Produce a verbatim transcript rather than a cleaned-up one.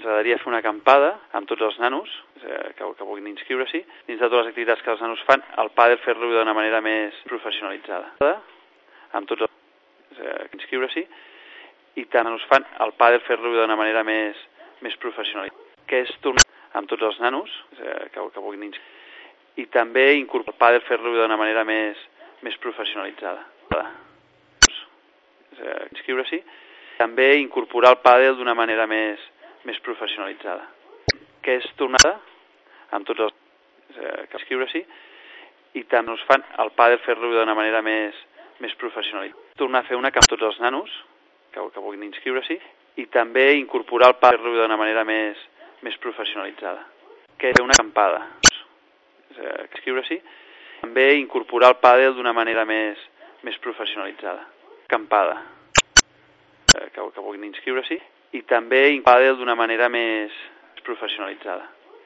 Ens agradaria fer una acampada amb tots els nanos eh, que, que vulguin inscriure-s'hi. Dins de totes les activitats que els nanos fan, el pàdel fer-lo d'una manera més professionalitzada. Amb tots els eh, que inscriure-s'hi. I tant els nanos fan el pàdel fer-lo d'una manera més, més professionalitzada. Que és tornar amb tots els nanos eh, que, que vulguin inscriure-s'hi. I també incorporar el pàdel fer-lo d'una manera més, més professionalitzada. Eh, inscriure-s'hi. També incorporar el pàdel d'una manera més, més professionalitzada, que és tornada amb tots els eh, que inscriure-s'hi i també us fan el pàdel fer-lo d'una manera més, més professionalitzada. Tornar a fer una amb tots els nanos que, que vulguin inscriure-s'hi i també incorporar el pàdel fer-lo d'una manera més, més professionalitzada, que és una acampada. Eh, inscriure-s'hi, també incorporar el pàdel d'una manera més, més professionalitzada. Acampada. Eh, que, que vulguin inscriure-s'hi i també pàdel d'una manera més professionalitzada.